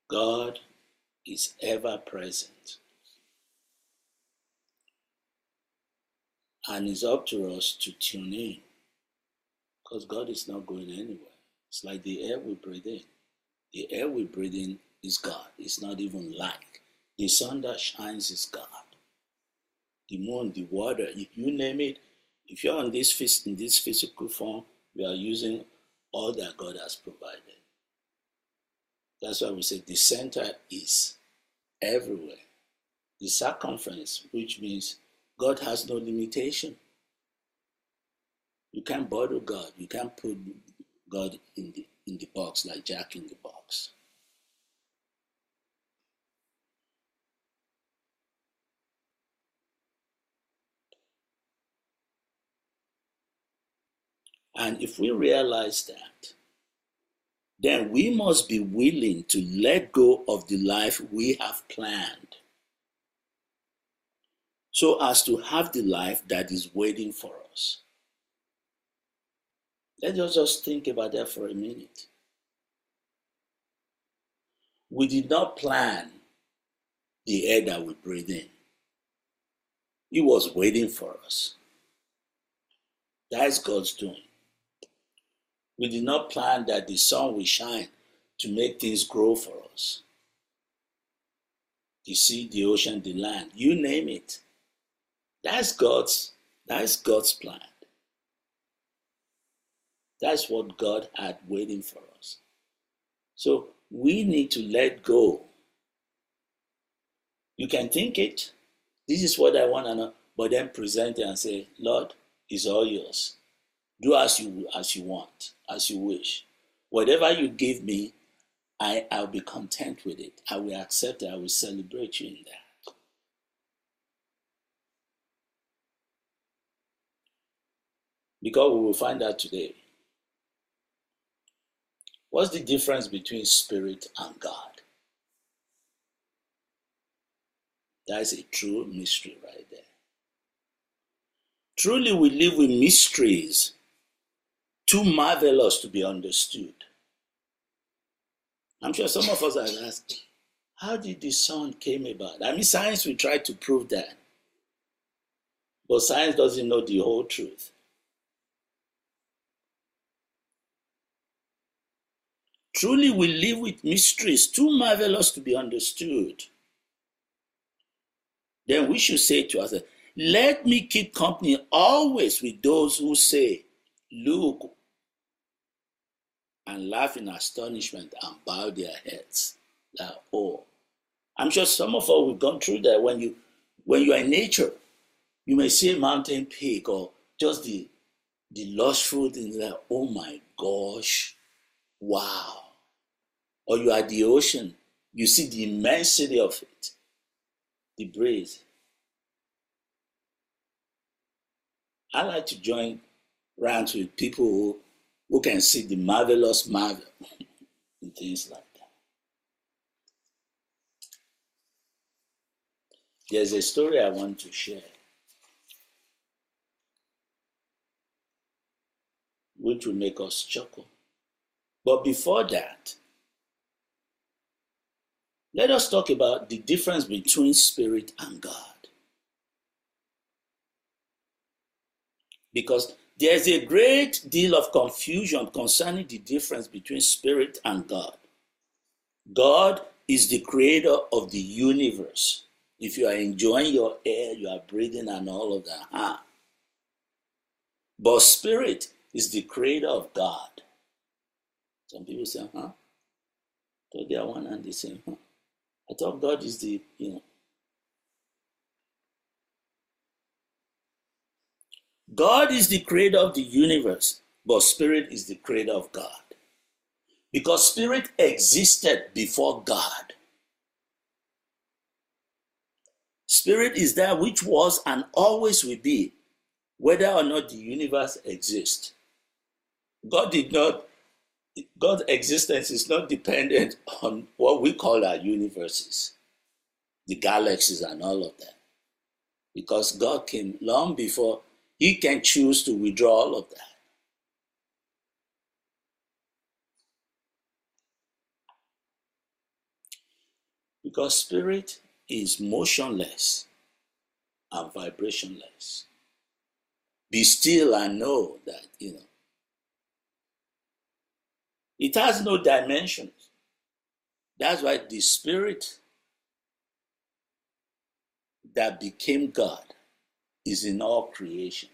God is ever present. And it's up to us to tune in, because God is not going anywhere. It's like the air we breathe in. The air we breathe in is God. It's not even light. The sun that shines is God. The moon, the water, you name it. If you're in this physical form, we are using all that God has provided. That's why we say the center is everywhere. The circumference, which means God has no limitation. You can't bottle God. You can't put God in the box like Jack in the box. And if we realize that, then we must be willing to let go of the life we have planned, so as to have the life that is waiting for us. Let us just think about that for a minute. We did not plan the air that we breathe in. It was waiting for us. That's God's doing. We did not plan that the sun will shine to make things grow for us. The sea, the ocean, the land, you name it. That's God's plan. That's what God had waiting for us. So we need to let go. You can think it. This is what I want to know. But then present it and say, Lord, it's all yours. Do as you want, as you wish. Whatever you give me, I'll be content with it. I will accept it. I will celebrate you in that. Because we will find out today. What's the difference between spirit and God? That is a true mystery right there. Truly, we live with mysteries too marvelous to be understood. I'm sure some of us have asked, how did the sun came about? I mean, science will try to prove that. But science doesn't know the whole truth. Truly, we live with mysteries too marvelous to be understood. Then we should say to ourselves, let me keep company always with those who say, look, and laugh in astonishment and bow their heads. Like, oh, I'm sure some of us have gone through that. When you are in nature, you may see a mountain peak or just the lush fruit and you're like, oh my gosh, wow. Or you are at the ocean, you see the immensity of it, the breeze. I like to join ranks with people who can see the marvelous marvel and things like that. There's a story I want to share, which will make us chuckle. But before that, let us talk about the difference between spirit and God. Because there's a great deal of confusion concerning the difference between spirit and God. God is the creator of the universe. If you are enjoying your air, you are breathing and all of that. But spirit is the creator of God. Some people say, So they are one and the same, I thought God is the, God is the creator of the universe, but spirit is the creator of God. Because spirit existed before God. Spirit is that which was and always will be, whether or not the universe exists. God's existence is not dependent on what we call our universes, the galaxies and all of that. Because God came long before. He can choose to withdraw all of that. Because spirit is motionless and vibrationless. Be still and know that, it has no dimensions. That's why the spirit that became God is in all creation.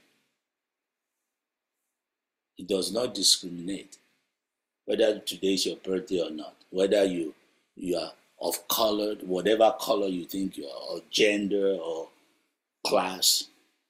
It does not discriminate whether today is your birthday or not, whether you are of color, whatever color you think you are, or gender or class.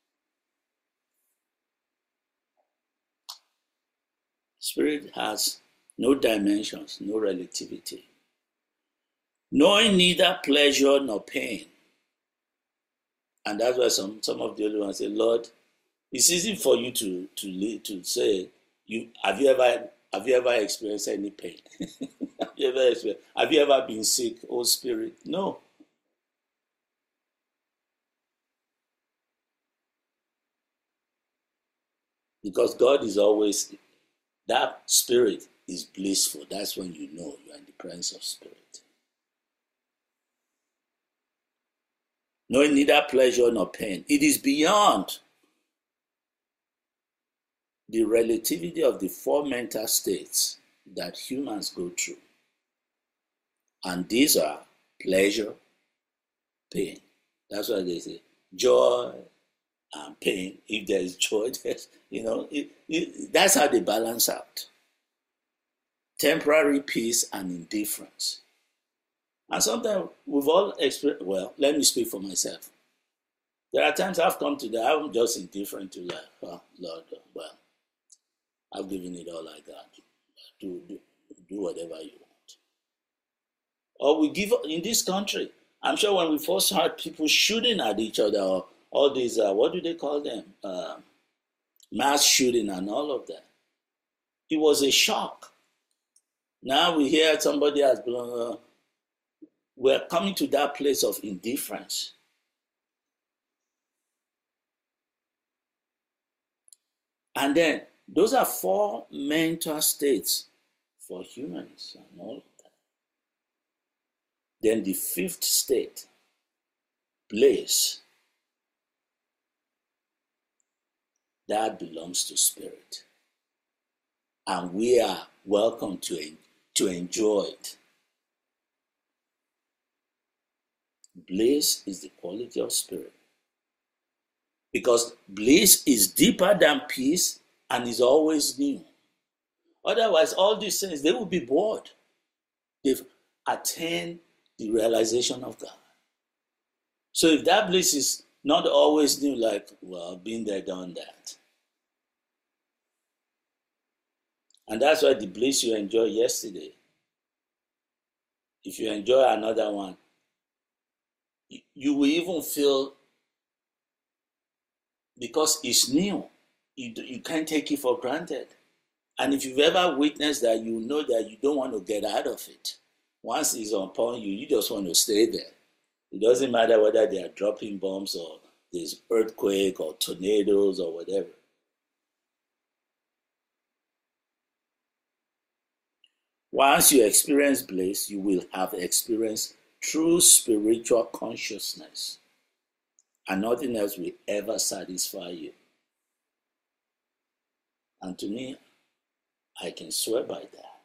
Spirit has no dimensions, no relativity, knowing neither pleasure nor pain. And that's why some of the other ones say, Lord, it's easy for you to say, have you ever experienced any pain? have you ever been sick, oh Spirit? No. Because God is always, that spirit is blissful. That's when you know you are in the presence of spirit. Knowing neither pleasure nor pain. It is beyond the relativity of the four mental states that humans go through. And these are pleasure, pain. That's why they say joy and pain. If there is joy, there's, that's how they balance out. Temporary peace and indifference. And sometimes we've all experienced, well, let me speak for myself. There are times I've come to that, I'm just indifferent to life. Oh, Lord, well, I've given it all I got. Do whatever you want. Or we give in this country. I'm sure when we first heard people shooting at each other, or all these, what do they call them? Mass shooting and all of that. It was a shock. Now we hear somebody has blown. We're coming to that place of indifference. And then those are four mental states for humans and all of that. Then the fifth state, bliss, that belongs to spirit. And we are welcome to enjoy it. Bliss is the quality of spirit. Because bliss is deeper than peace and is always new. Otherwise, all these things, they will be bored. They've attained the realization of God. So if that bliss is not always new, like, well, been there, done that. And that's why the bliss you enjoyed yesterday, if you enjoy another one, you will even feel, because it's new, you can't take it for granted. And if you've ever witnessed that, you know that you don't want to get out of it. Once it's upon you, you just want to stay there. It doesn't matter whether they are dropping bombs or there's earthquake or tornadoes or whatever. Once you experience bliss, you will have experienced true spiritual consciousness. And nothing else will ever satisfy you. And to me, I can swear by that.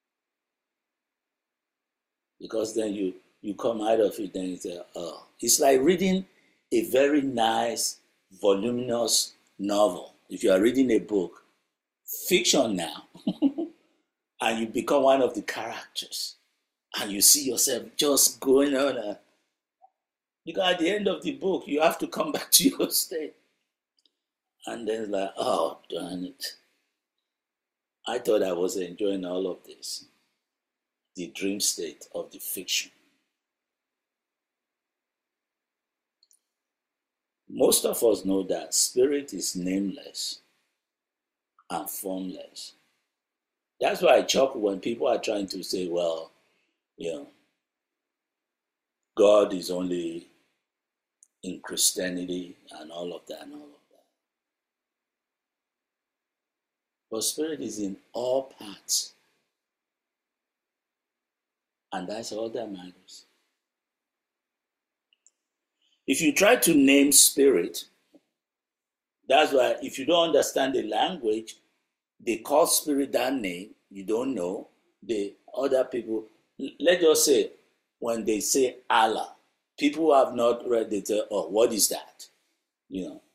Because then you come out of it and you say, oh, it's like reading a very nice, voluminous novel. If you are reading a book, fiction now, and you become one of the characters, and you see yourself just going on. Because at the end of the book, you have to come back to your state. And then it's like, oh, darn it. I thought I was enjoying all of this. The dream state of the fiction. Most of us know that spirit is nameless and formless. That's why I chuckle when people are trying to say, well, God is only in Christianity and all of that and all of that. But spirit is in all parts. And that's all that matters. If you try to name spirit, that's why if you don't understand the language, they call spirit that name, you don't know. The other people, let's just say, when they say Allah, people who have not read it, oh, what is that? You know.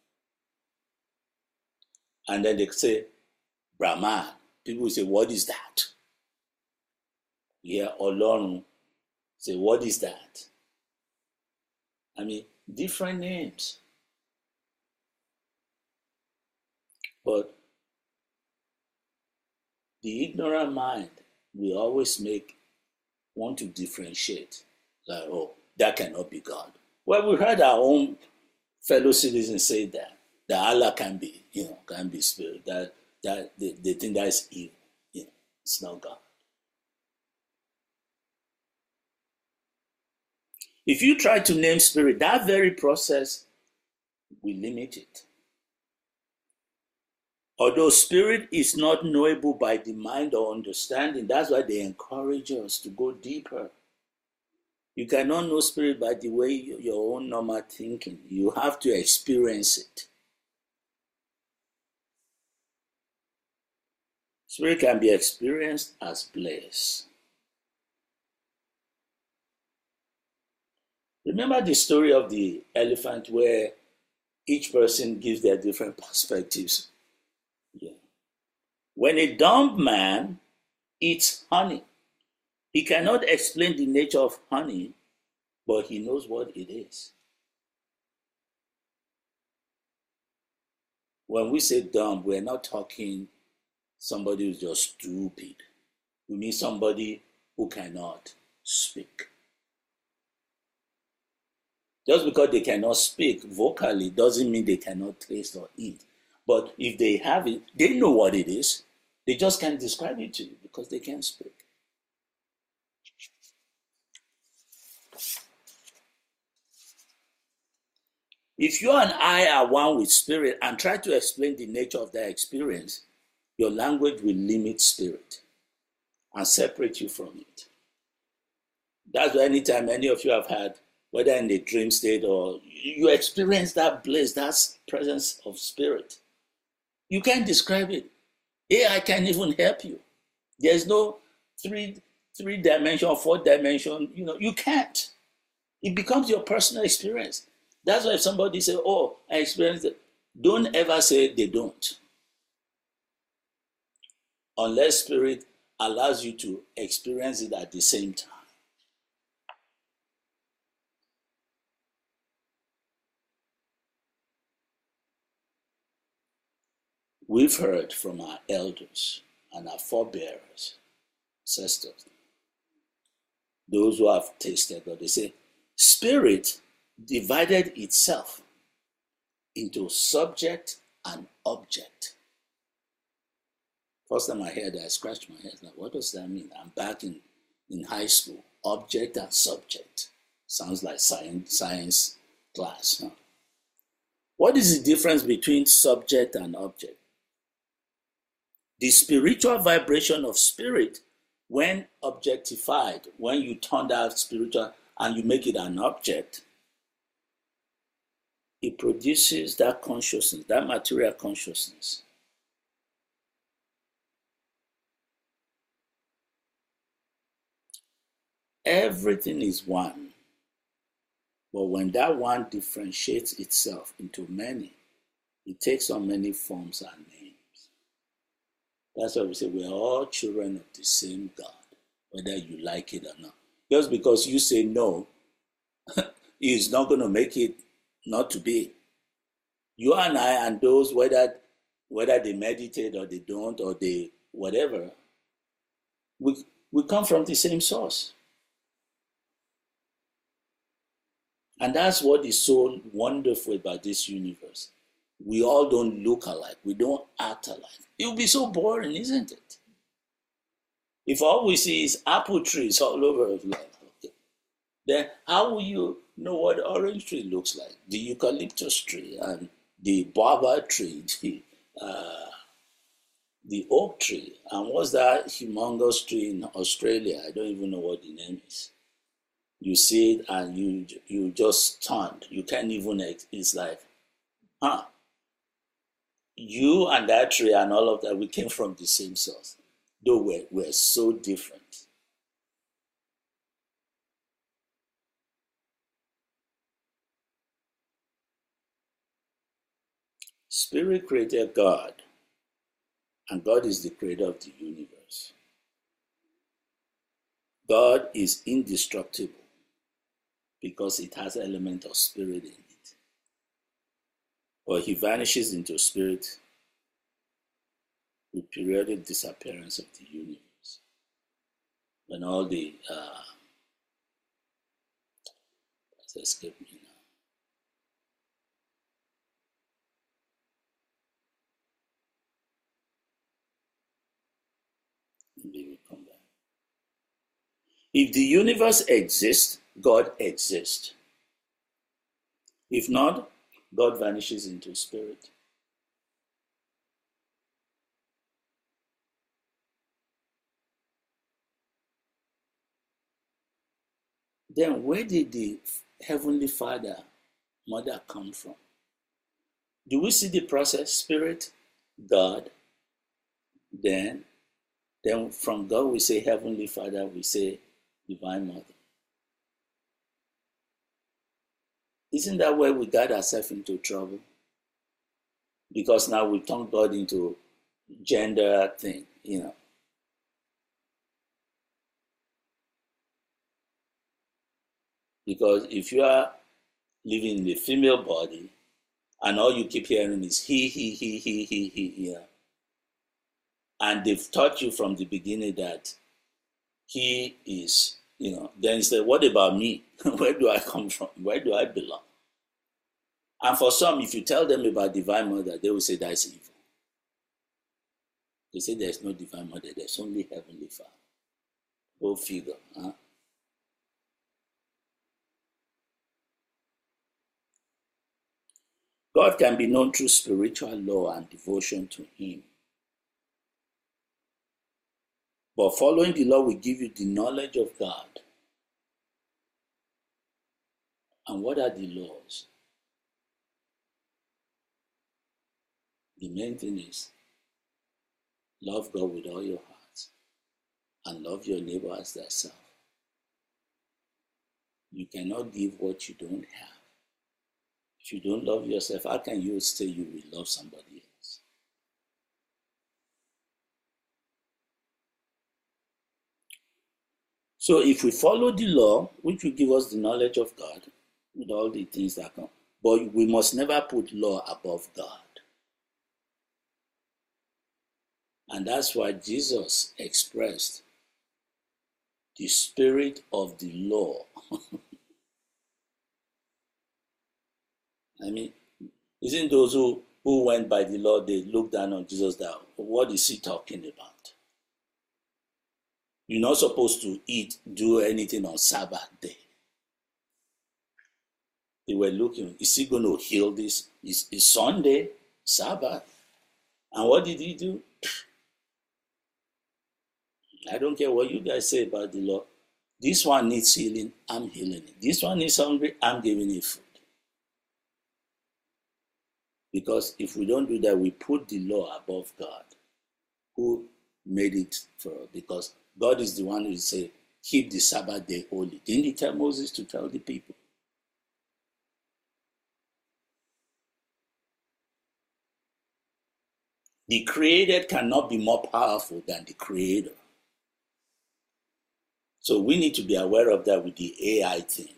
And then they say Brahman. People say, what is that? Yeah, Olorun. Say, what is that? I mean, different names. But the ignorant mind will always want to differentiate. Like, oh, that cannot be God. Well, we heard our own fellow citizens say that Allah can be, can be spirit. That they think that is evil. It's not God. If you try to name spirit, that very process will limit it. Although spirit is not knowable by the mind or understanding, that's why they encourage us to go deeper. You cannot know spirit by the way your own normal thinking. You have to experience it. Spirit can be experienced as bliss. Remember the story of the elephant where each person gives their different perspectives. Yeah. When a dumb man eats honey, he cannot explain the nature of honey, but he knows what it is. When we say dumb, we're not talking somebody who's just stupid. We mean somebody who cannot speak. Just because they cannot speak vocally doesn't mean they cannot taste or eat. But if they have it, they know what it is. They just can't describe it to you because they can't speak. If you and I are one with spirit and try to explain the nature of that experience, your language will limit spirit and separate you from it. That's why anytime any of you have had, whether in the dream state or you experience that bliss, that presence of spirit, you can't describe it. AI can't even help you. There's no three-dimension or four-dimension, you can't. It becomes your personal experience. That's why if somebody says, oh, I experienced it, don't ever say they don't. Unless spirit allows you to experience it at the same time. We've heard from our elders and our forebears, ancestors, those who have tasted God, they say, spirit divided itself into subject and object. First time I heard that, I scratched my head. Like, what does that mean? I'm back in high school. Object and subject. Sounds like science class. Huh? What is the difference between subject and object? The spiritual vibration of spirit, when objectified, when you turn that spiritual and you make it an object, it produces that consciousness, that material consciousness. Everything is one. But when that one differentiates itself into many, it takes on many forms and names. That's why we say we're all children of the same God, whether you like it or not. Just because you say no, is not going to make it not to be. You and I and those, whether they meditate or they don't or they whatever, we come from the same source. And that's what is so wonderful about this universe. We all don't look alike. We don't act alike. It would be so boring, isn't it? If all we see is apple trees all over, then how will you know what the orange tree looks like? The eucalyptus tree and the baobab tree, the oak tree, and what's that humongous tree in Australia? I don't even know what the name is. You see it and you just stunned. You can't even, it's like, huh? You and that tree and all of that, we came from the same source. Though we're so different. Spirit created God, and God is the creator of the universe. God is indestructible because it has element of spirit in it. But he vanishes into spirit with periodic disappearance of the universe. When all the that's escaped me now. Maybe we come back. If the universe exists, God exists. If not, God vanishes into spirit. Then where did the Heavenly Father, Mother come from? Do we see the process? Spirit, God, then from God we say Heavenly Father, we say Divine Mother. Isn't that where we got ourselves into trouble? Because now we turn God into gender thing, Because if you are living in the female body and all you keep hearing is he, and they've taught you from the beginning that he is, then you say, what about me? Where do I come from? Where do I belong? And for some, if you tell them about Divine Mother, they will say that's evil. They say there's no Divine Mother, there's only Heavenly Father. Go figure, huh? God can be known through spiritual law and devotion to him. But following the law will give you the knowledge of God. And what are the laws? The main thing is love God with all your heart and love your neighbor as thyself. You cannot give what you don't have. If you don't love yourself, how can you say you will love somebody else? So if we follow the law, which will give us the knowledge of God, with all the things that come, but we must never put law above God. And that's why Jesus expressed the spirit of the law. I mean, isn't those who went by the law, they looked down on Jesus that, what is he talking about? You're not supposed to do anything on Sabbath day. They were looking, is he going to heal this? It's Sunday, Sabbath. And what did he do? I don't care what you guys say about the law. This one needs healing, I'm healing it. This one is hungry, I'm giving it food. Because if we don't do that, we put the law above God, who made it for us. Because God is the one who say, keep the Sabbath day holy. Didn't he tell Moses to tell the people? The created cannot be more powerful than the creator. So we need to be aware of that with the AI thing.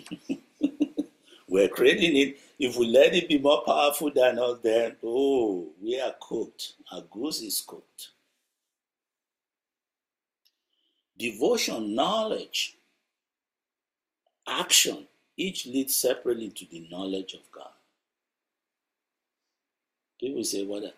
We're creating it. If we let it be more powerful than us, then, we are cooked. Our goose is cooked. Devotion, knowledge, action, each leads separately to the knowledge of God. People say, what?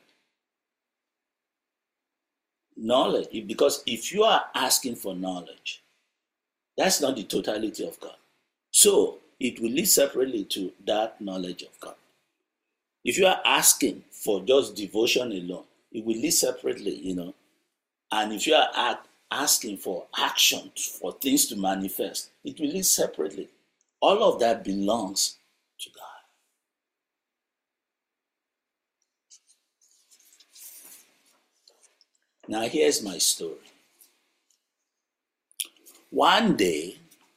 Knowledge, because if you are asking for knowledge, that's not the totality of God. So it will lead separately to that knowledge of God. If you are asking for just devotion alone, it will lead separately, And if you are asking for action, for things to manifest. It will live separately. All of that belongs to God. Now, here's my story. One day,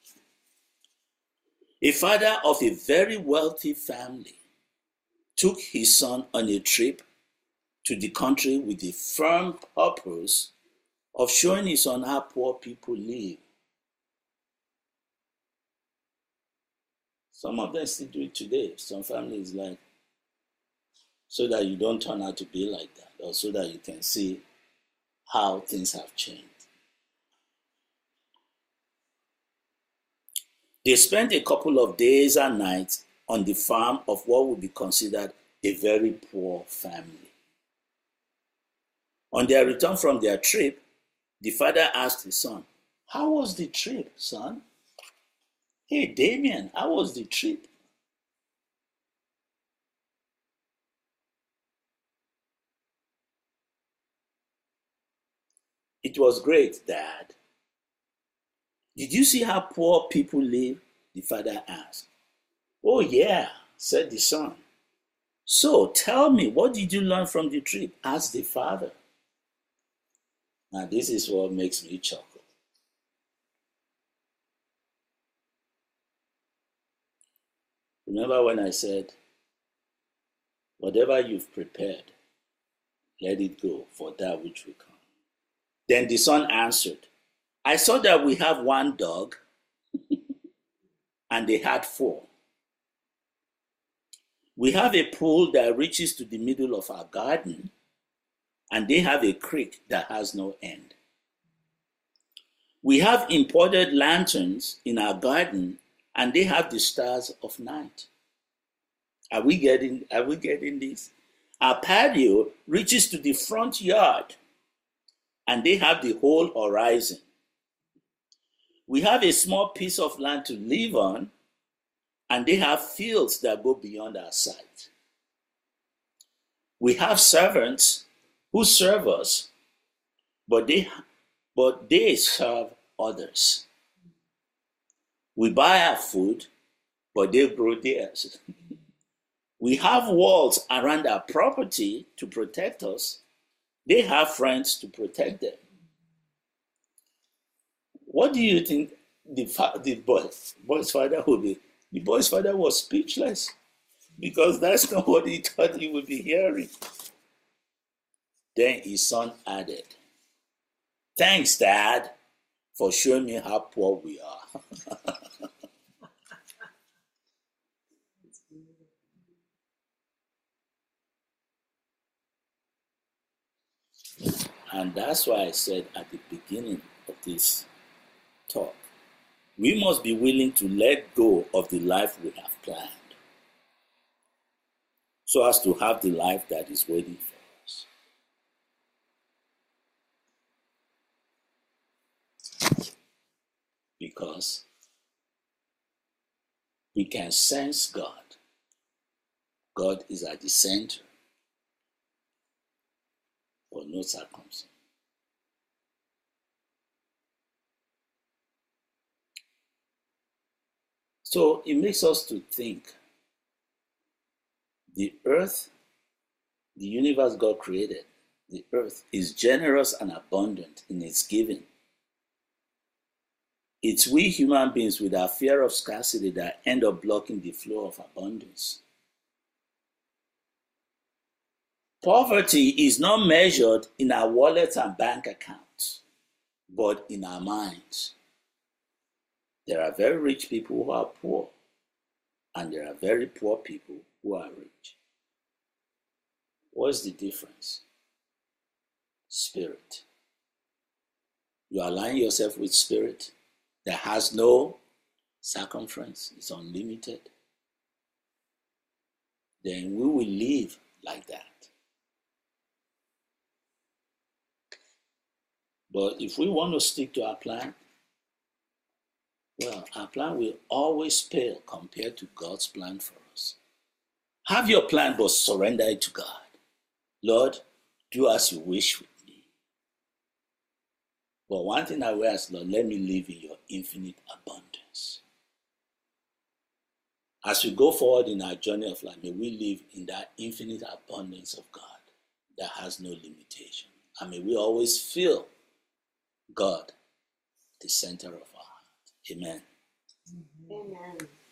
a father of a very wealthy family took his son on a trip to the country with the firm purpose of showing his son how poor people live. Some of them still do it today. Some families like, so that you don't turn out to be like that, or so that you can see how things have changed. They spent a couple of days and nights on the farm of what would be considered a very poor family. On their return from their trip, the father asked his son, "How was the trip, son?" "Hey, Damien, how was the trip?" "It was great, Dad." "Did you see how poor people live?" the father asked. "Oh, yeah," said the son. "So tell me, what did you learn from the trip?" asked the father. Now, this is what makes me chuckle. Remember when I said, whatever you've prepared, let it go for that which will come. Then the son answered, "I saw that we have one dog, and they had four. We have a pool that reaches to the middle of our garden, and they have a creek that has no end. We have imported lanterns in our garden, and they have the stars of night." Are we getting this? "Our patio reaches to the front yard, and they have the whole horizon. We have a small piece of land to live on, and they have fields that go beyond our sight. We have servants who serve us, but they serve others. We buy our food, but they grow theirs. We have walls around our property to protect us. They have friends to protect them." What do you think the boy's father would be? The boy's father was speechless, because that's not what he thought he would be hearing. Then his son added, "Thanks, Dad, for showing me how poor we are." And that's why I said at the beginning of this talk, we must be willing to let go of the life we have planned, so as to have the life that is waiting for us. Because we can sense God. God is at the center for no circumstance. So it makes us to think the earth, the universe God created, the earth is generous and abundant in its giving. It's we human beings with our fear of scarcity that end up blocking the flow of abundance. Poverty is not measured in our wallets and bank accounts, but in our minds. There are very rich people who are poor, and there are very poor people who are rich. What's the difference? Spirit. You align yourself with spirit that has no circumference, it's unlimited. Then we will live like that. But if we want to stick to our plan, well, our plan will always pale compared to God's plan for us. Have your plan, but surrender it to God. Lord, do as you wish with me. But one thing I will ask, Lord, let me live in your infinite abundance. As we go forward in our journey of life, may we live in that infinite abundance of God that has no limitation. And may we always feel God the center of our heart. Amen. Amen.